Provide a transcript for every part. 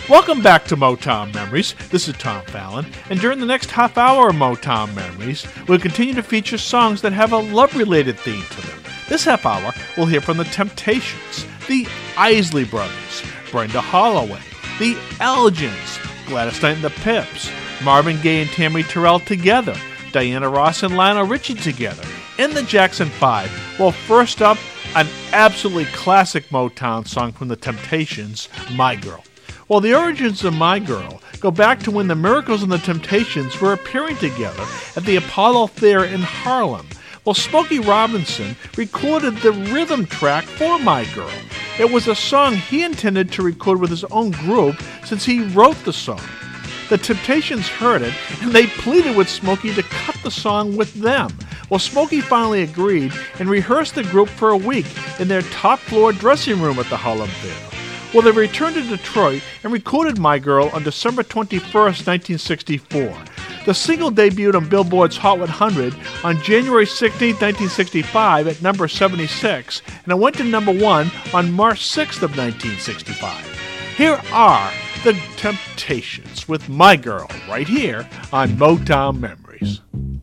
Welcome back to Motown Memories. This is Tom Fallon, and during the next half hour of Motown Memories, we'll continue to feature songs that have a love-related theme to them. This half hour, we'll hear from the Temptations, the Isley Brothers, Brenda Holloway, the Elgins, Gladys Knight and the Pips, Marvin Gaye and Tammy Terrell together, Diana Ross and Lionel Richie together, and the Jackson 5. Well, first up, an absolutely classic Motown song from the Temptations, My Girl. Well, the origins of My Girl go back to when the Miracles and the Temptations were appearing together at the Apollo Theater in Harlem. Well, Smokey Robinson recorded the rhythm track for My Girl. It was a song he intended to record with his own group since he wrote the song. The Temptations heard it, and they pleaded with Smokey to cut the song with them. Well, Smokey finally agreed and rehearsed the group for a week in their top-floor dressing room at the Harlem Theater. Well, they returned to Detroit and recorded My Girl on December 21st, 1964. The single debuted on Billboard's Hot 100 on January 16, 1965 at number 76, and it went to number 1 on March 6th of 1965. Here are the Temptations with My Girl right here on Motown Memories.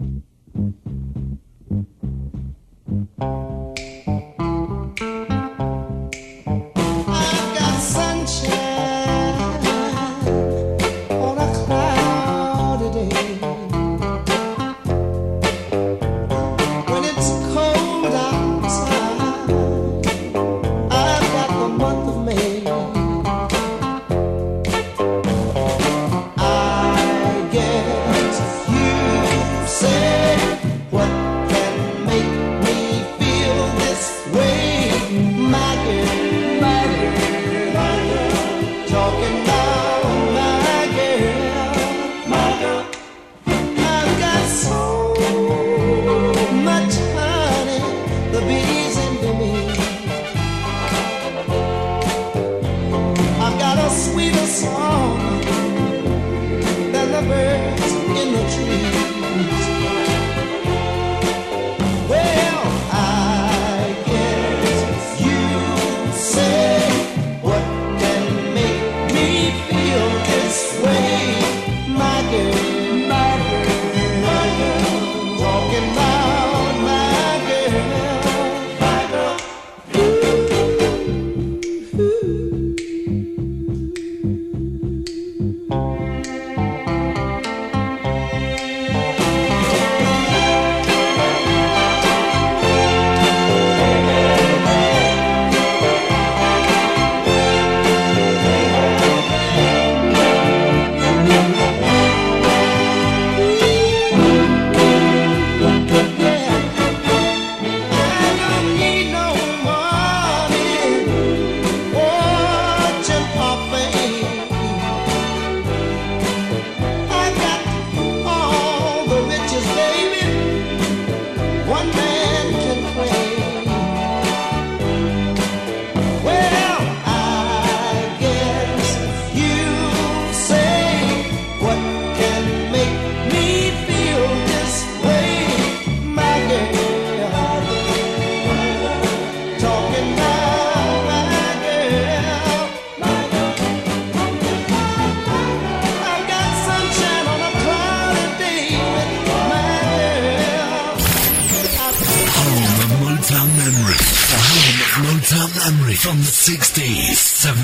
From the 60s,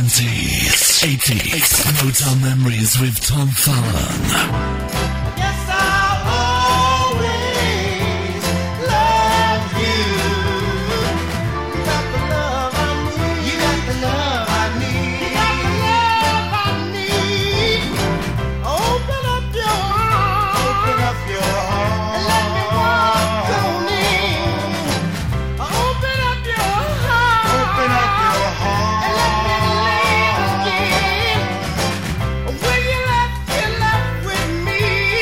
70s, 80s, Motown Memories with Tom Fallon. Me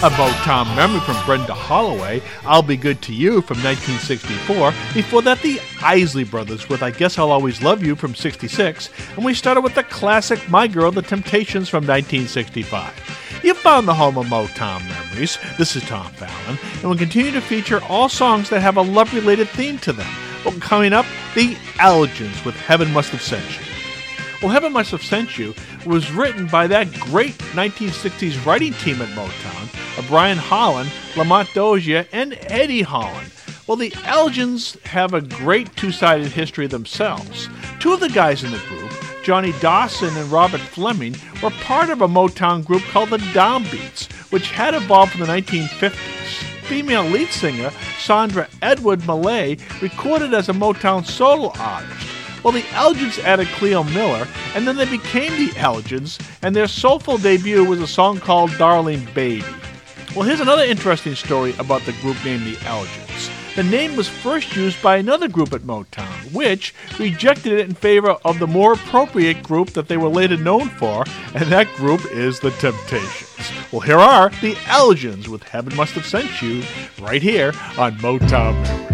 A Motown memory from Brenda Holloway, I'll Be Good to You from 1964. Before that, the Isley Brothers with I Guess I'll Always Love You from 66. And we started with the classic My Girl, The Temptations from 1965. You found the home of Motown memories. This is Tom Fallon, and we'll continue to feature all songs that have a love-related theme to them. Well, coming up, the Elgins with Heaven Must Have Sent You. Well, Heaven Must Have Sent You was written by that great 1960s writing team at Motown of Brian Holland, Lamont Dozier, and Eddie Holland. Well, the Elgins have a great two-sided history themselves. Two of the guys in the group, Johnny Dawson and Robert Fleming, were part of a Motown group called the Downbeats, which had evolved in the 1950s. Female lead singer Sandra Edward Millay recorded as a Motown solo artist. Well, the Elgins added Cleo Miller, and then they became the Elgins, and their soulful debut was a song called Darling Baby. Well, here's another interesting story about the group named the Elgins. The name was first used by another group at Motown, which rejected it in favor of the more appropriate group that they were later known for, and that group is the Temptations. Well, here are the Elgins with Heaven Must Have Sent You, right here on Motown Memories.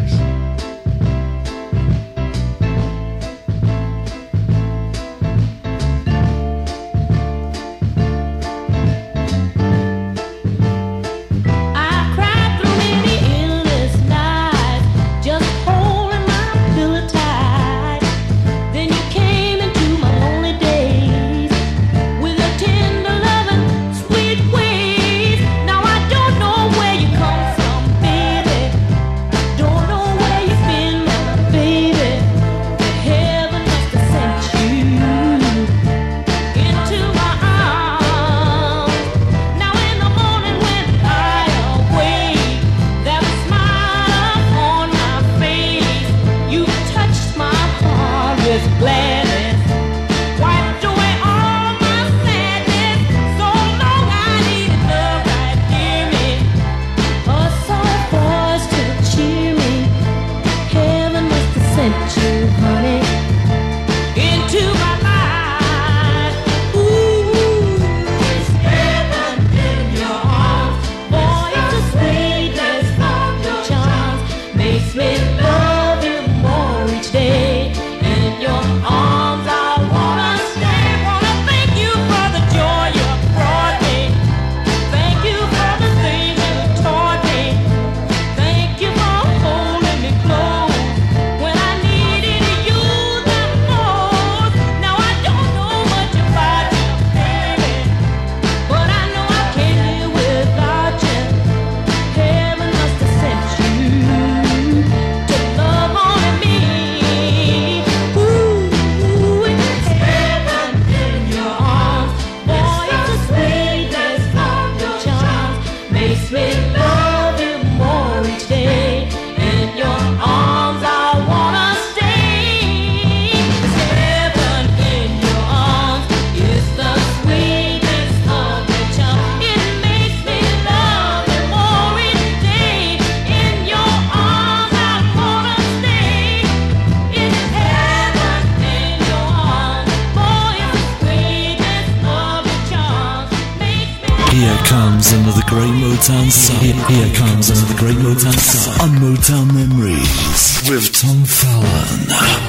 Another great Motown song. Here comes another great Motown song on Motown Memories with Tom Fallon.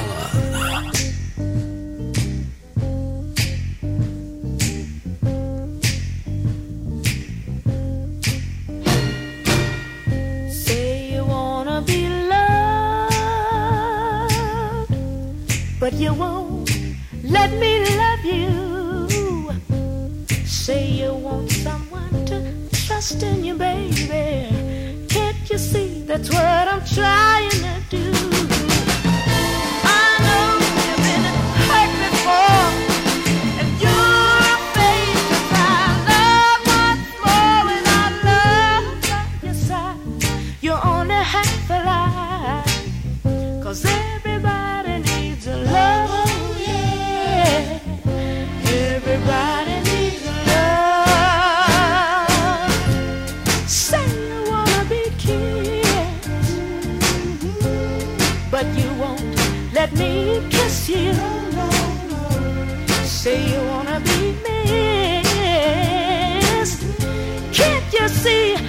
But you won't let me love you. Say you want someone to trust in you, baby. Can't you see that's what I'm trying to do? I know you've been hurt before, and you're afraid to find love once more. And I love by your side. You're only half alive, 'cause everybody needs a love, oh yeah. Everybody needs a love. Say you wanna be kissed, but you won't let me kiss you. Say you wanna be missed, can't you see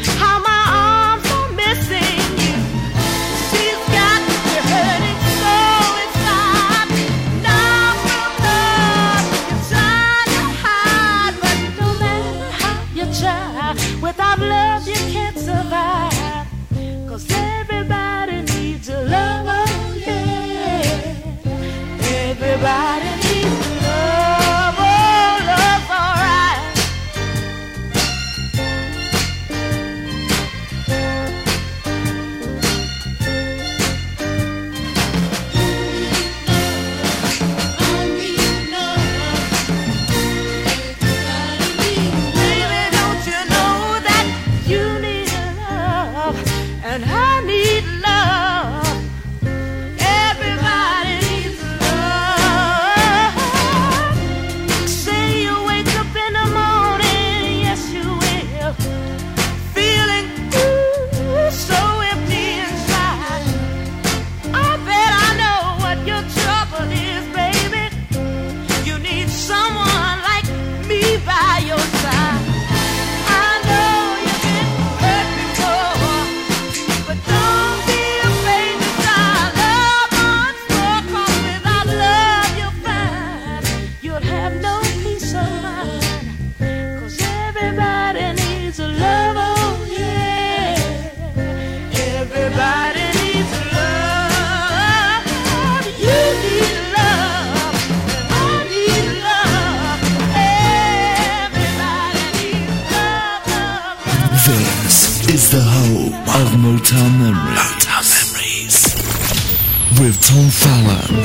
and I need love. Everybody needs love. Say you wake up in the morning, yes you will, feeling so empty inside. I bet I know what your trouble is, baby. You need someone like me by your side. I know you've been hurt before, but don't be afraid to try love once more, 'cause without love you'll find you'll have no peace of mind. 'Cause everybody needs a love, oh yeah. Everybody needs love. You need love, and I need love. Everybody needs love, love, love. This is the home of Motown Memories. Motown Memories. With Tom Fallon.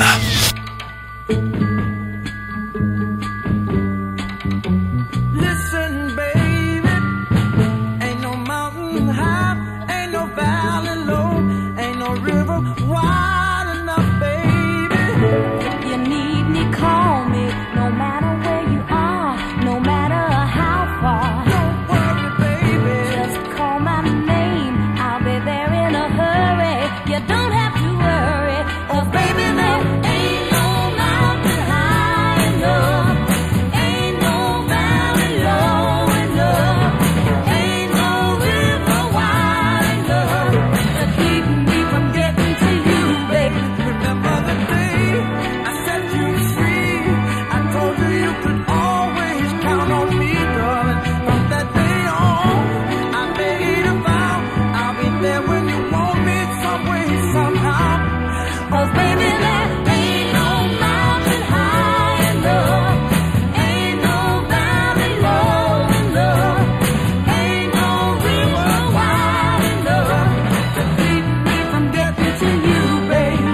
Listen, baby, ain't no mountain high, ain't no valley low, ain't no river wide enough, baby. If you need me, call me. No matter where you are, no matter how far. Don't worry, baby. Just call my name, I'll be there in a hurry. You don't have to worry, 'cause baby, there ain't no mountain high enough, ain't no valley low enough, ain't no river wide enough to keep me from getting to you, baby. Remember the day I set you free? I told you you could always count on me, darling. From that day on, I made a vow I'll be there when you want me, some way, somehow. 'Cause baby, there ain't no mountain high enough, ain't no valley low enough, ain't no river wide enough to keep me from getting to you, baby.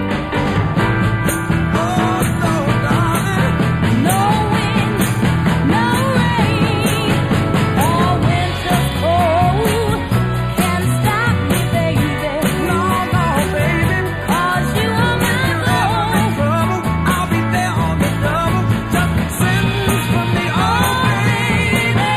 Oh, so darling, No wind, no rain, or winter's cold can stop me, baby. no, no, baby. 'Cause you are my own. Trouble, I'll be there on the double. Just send for me, oh baby.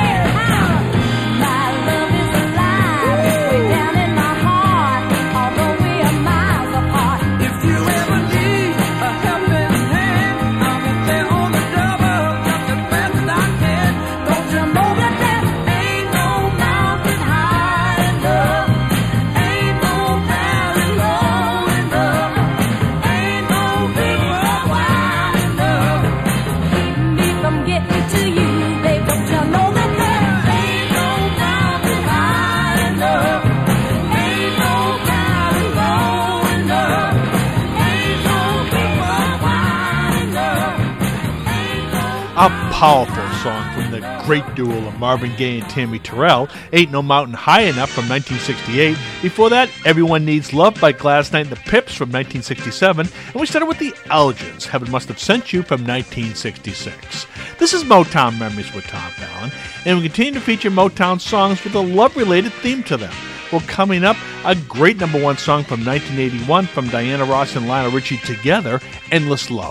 My love is alive, way down in my heart, although we are miles apart. If you ever need a helping hand, I'll be there on the double, just as fast as I can. Don't you know that there ain't no mountain high enough, ain't no valley low enough, ain't no river wide enough. Keep me from getting to you, babe. Don't you know that there Ain't no mountain high enough, ain't no valley low enough, ain't no river wide enough, ain't no. A powerful song from the great duo of Marvin Gaye and Tammy Terrell, Ain't No Mountain High Enough from 1968. Before that, Everyone Needs Love by Gladys Knight and the Pips from 1967. And we started with the Elgins, Heaven Must Have Sent You from 1966. This is Motown Memories with Tom Fallon, and we continue to feature Motown songs with a love-related theme to them. Well, coming up, a great #1 song from 1981 from Diana Ross and Lionel Richie together, Endless Love.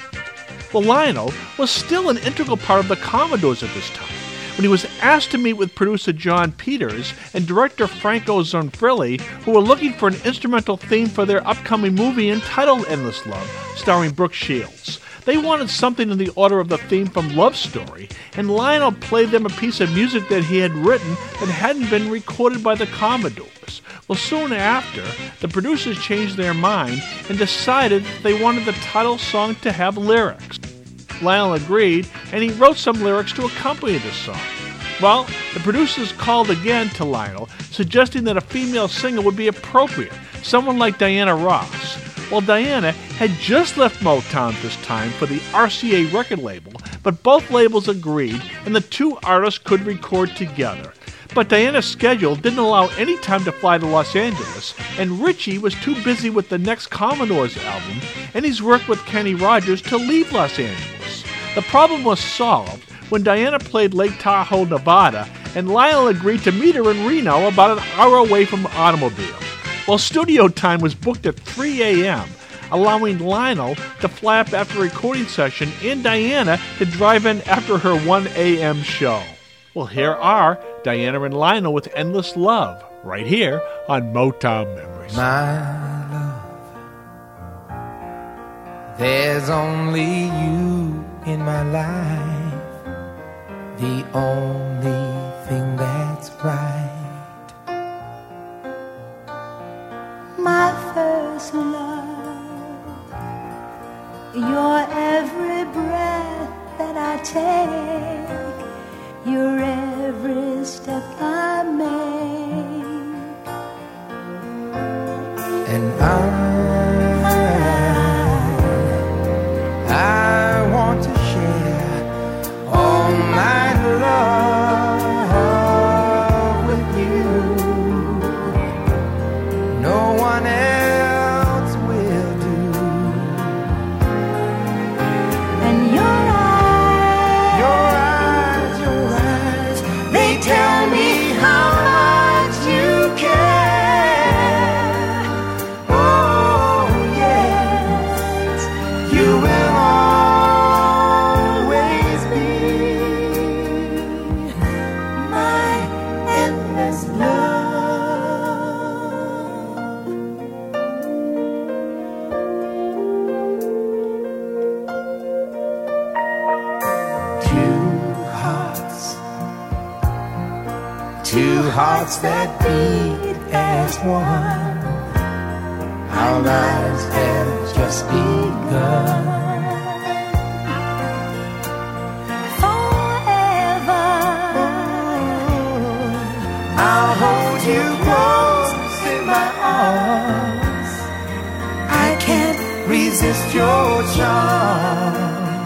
Well, Lionel was still an integral part of the Commodores at this time. When he was asked to meet with producer John Peters and director Franco Zeffirelli, who were looking for an instrumental theme for their upcoming movie entitled Endless Love, starring Brooke Shields. They wanted something in the order of the theme from Love Story, and Lionel played them a piece of music that he had written that hadn't been recorded by the Commodores. Well, soon after, the producers changed their mind and decided that they wanted the title song to have lyrics. Lionel agreed, and he wrote some lyrics to accompany this song. Well, the producers called again to Lionel, suggesting that a female singer would be appropriate, someone like Diana Ross. Well, Diana had just left Motown this time for the RCA record label, but both labels agreed, and the two artists could record together. But Diana's schedule didn't allow any time to fly to Los Angeles, and Richie was too busy with the next Commodores album and his work with Kenny Rogers to leave Los Angeles. The problem was solved when Diana played Lake Tahoe, Nevada, and Lionel agreed to meet her in Reno about an hour away from the automobile. Well, studio time was booked at 3 a.m., allowing Lionel to fly up after a recording session and Diana to drive in after her 1 a.m. show. Well, here are Diana and Lionel with Endless Love, right here on Motown Memories. My love, there's only you in my life, the only thing that's right. My first love, your every breath that I take, your every step I make, And I want to share all my love with you. No one else will do. and your eyes, They tell me how much you care. Oh, yes, you will always be my endless love. Two hearts that beat as one. Our lives have just begun. forever. I'll hold you close in my arms. I can't resist your charms.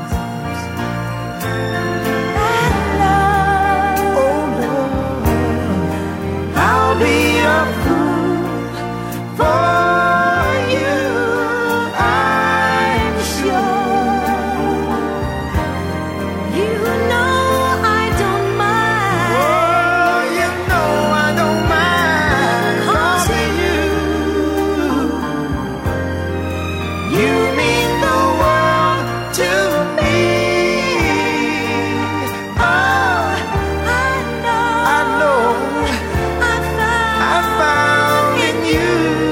Oh Lord, I'll be a fool for you, I'm sure. You know I don't mind. Oh, you know I don't mind loving you. You mean the world to me. Oh, I know I found in you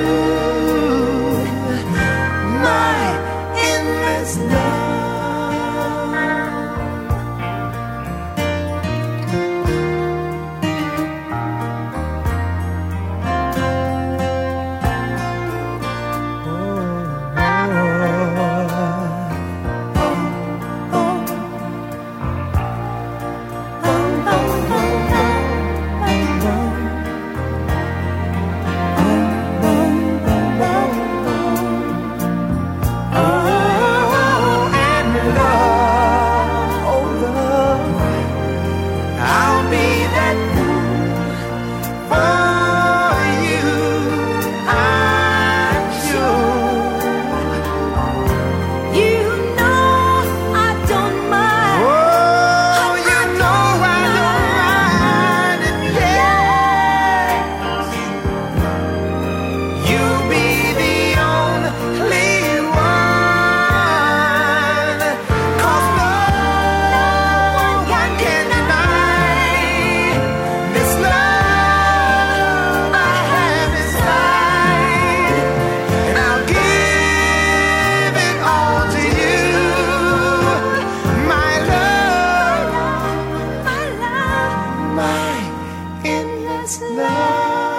my endless love. I'll be that fool for you, I'm sure. you know I don't mind. Oh, you know I don't mind it, yes. You be the only one, 'cause no one can deny this love I have inside, and I'll give it all to you, my love, my endless love.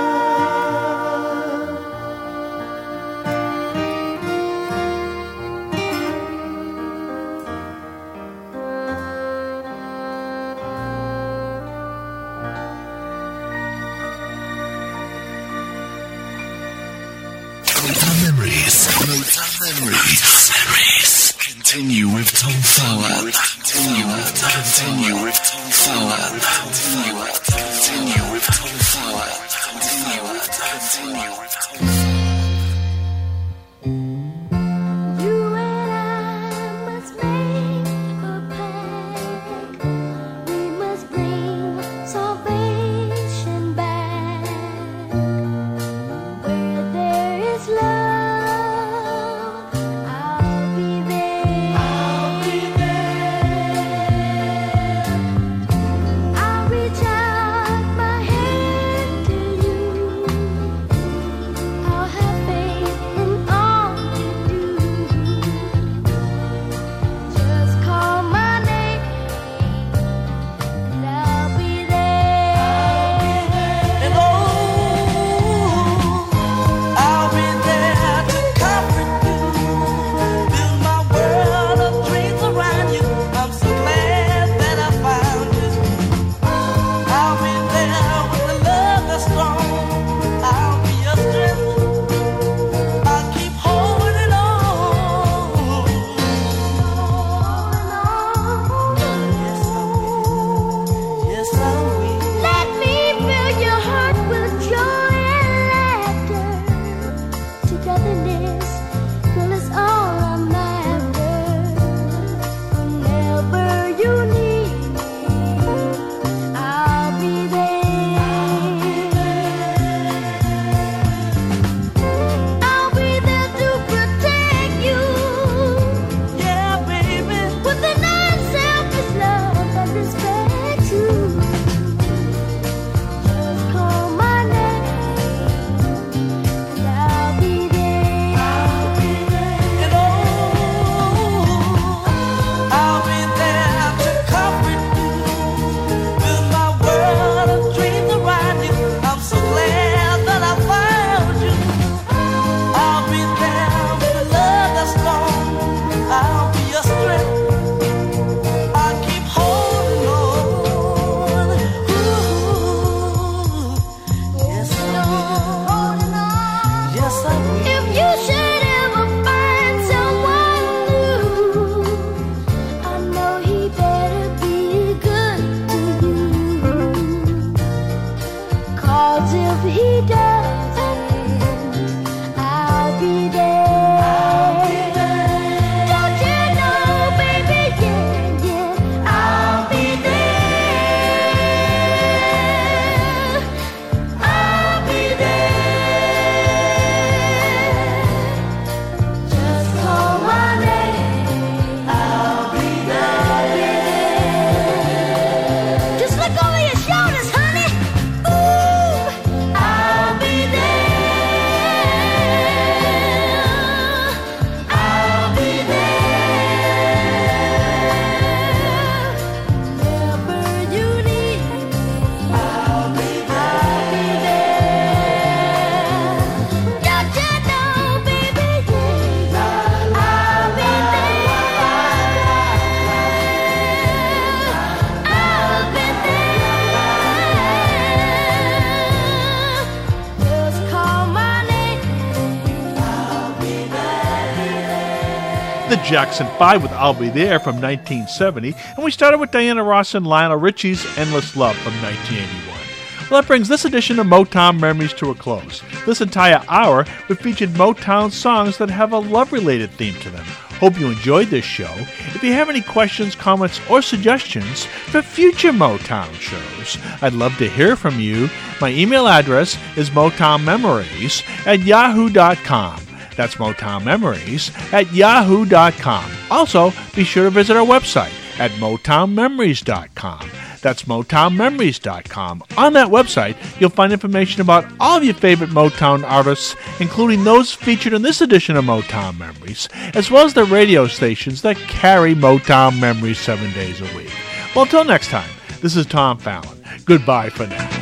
Motown Memories. Motown Memories. Continue with Tom Fowler. Continue with Tom Fowler. Continue with Tom Fowler. Continue with Tom Fowler. You and I must make a pact. We must bring salvation. he doesn't, I'll be there. Don't you know, baby, yeah, yeah, I'll be there. I'll be there. Just call my name. I'll be there. Just look over your shoulders, honey. Ooh, I'll be there. I'll be there. Wherever you need me, I'll be there. Don't you know, baby, yeah, I'll be there. I'll be there. Just call my name. I'll be there. The Jackson 5 with I'll Be There from 1970, and we started with Diana Ross and Lionel Richie's Endless Love from 1981. Well, that brings this edition of Motown Memories to a close. This entire hour, we featured Motown songs that have a love-related theme to them. Hope you enjoyed this show. If you have any questions, comments, or suggestions for future Motown shows, I'd love to hear from you. My email address is motownmemories@yahoo.com. That's motownmemories@yahoo.com. Also, be sure to visit our website at motownmemories.com. That's motownmemories.com. On that website, you'll find information about all of your favorite Motown artists, including those featured in this edition of Motown Memories, as well as the radio stations that carry Motown Memories 7 days a week. Well, until next time, this is Tom Fallon. Goodbye for now.